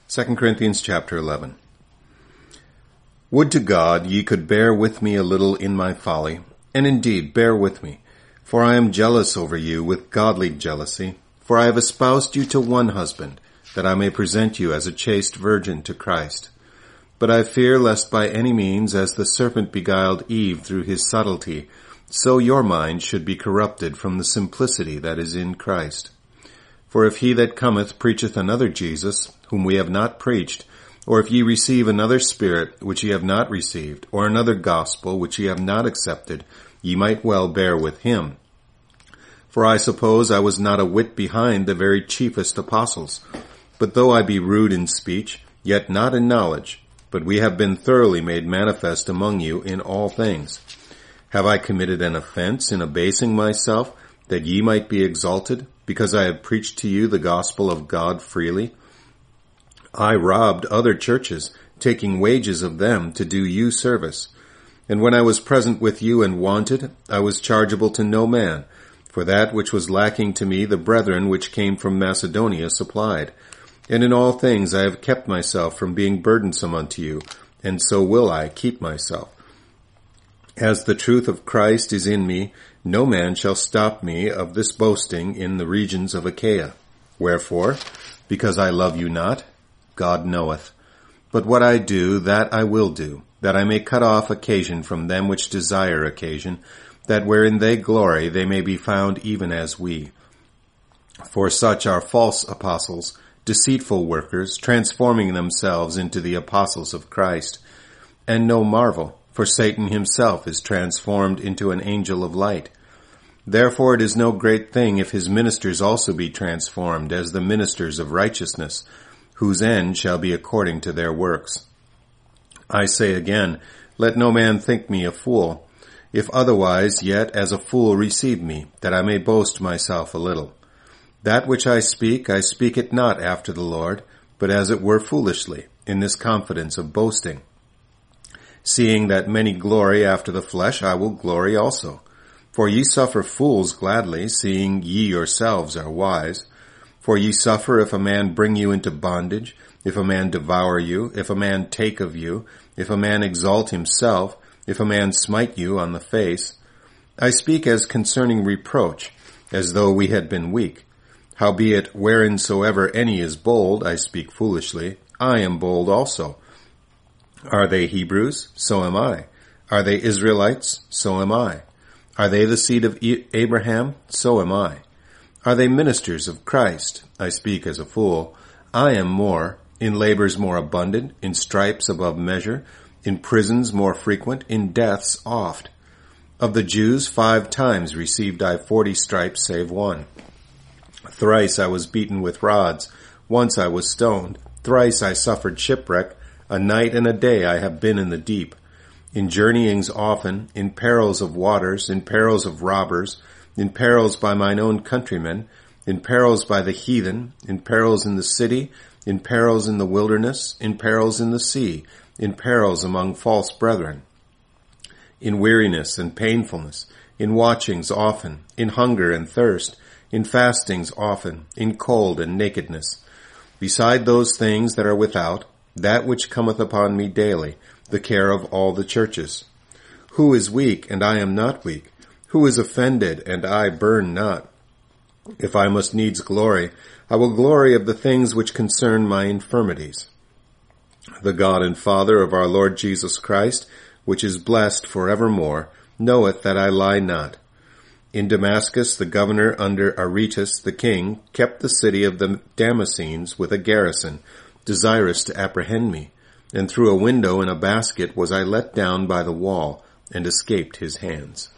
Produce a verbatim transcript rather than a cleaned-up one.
Second Corinthians chapter eleven. Would to God ye could bear with me a little in my folly, and indeed bear with me, for I am jealous over you with godly jealousy, for I have espoused you to one husband, that I may present you as a chaste virgin to Christ. But I fear lest by any means, as the serpent beguiled Eve through his subtlety, so your mind should be corrupted from the simplicity that is in Christ. For if he that cometh preacheth another Jesus, whom we have not preached, or if ye receive another Spirit, which ye have not received, or another gospel, which ye have not accepted, ye might well bear with him. For I suppose I was not a whit behind the very chiefest apostles. But though I be rude in speech, yet not in knowledge, but we have been thoroughly made manifest among you in all things. Have I committed an offense in abasing myself, that ye might be exalted, because I have preached to you the gospel of God freely? I robbed other churches, taking wages of them to do you service. And when I was present with you and wanted, I was chargeable to no man, for that which was lacking to me the brethren which came from Macedonia supplied. And in all things I have kept myself from being burdensome unto you, and so will I keep myself. As the truth of Christ is in me, no man shall stop me of this boasting in the regions of Achaia. Wherefore, because I love you not, God knoweth. But what I do, that I will do, that I may cut off occasion from them which desire occasion, that wherein they glory they may be found even as we. For such are false apostles, deceitful workers, transforming themselves into the apostles of Christ. And no marvel, for Satan himself is transformed into an angel of light. Therefore it is no great thing if his ministers also be transformed as the ministers of righteousness, whose end shall be according to their works. I say again, let no man think me a fool. If otherwise, yet as a fool receive me, that I may boast myself a little. That which I speak, I speak it not after the Lord, but as it were foolishly, in this confidence of boasting. Seeing that many glory after the flesh, I will glory also. For ye suffer fools gladly, seeing ye yourselves are wise. For ye suffer if a man bring you into bondage, if a man devour you, if a man take of you, if a man exalt himself, if a man smite you on the face. I speak as concerning reproach, as though we had been weak. Howbeit, whereinsoever any is bold, I speak foolishly, I am bold also. Are they Hebrews? So am I. Are they Israelites? So am I. Are they the seed of Abraham? So am I. Are they ministers of Christ? I speak as a fool. I am more, in labors more abundant, in stripes above measure, in prisons more frequent, in deaths oft. Of the Jews five times received I forty stripes save one. Thrice I was beaten with rods, once I was stoned, thrice I suffered shipwreck, a night and a day I have been in the deep. In journeyings often, in perils of waters, in perils of robbers, in perils by mine own countrymen, in perils by the heathen, in perils in the city, in perils in the wilderness, in perils in the sea, in perils among false brethren, in weariness and painfulness, in watchings often, in hunger and thirst, in fastings often, in cold and nakedness. Beside those things that are without, that which cometh upon me daily, the care of all the churches. Who is weak, and I am not weak? Who is offended, and I burn not? If I must needs glory, I will glory of the things which concern my infirmities. The God and Father of our Lord Jesus Christ, which is blessed for evermore, knoweth that I lie not. In Damascus the governor under Aretas the king kept the city of the Damascenes with a garrison, desirous to apprehend me, and through a window in a basket was I let down by the wall, and escaped his hands.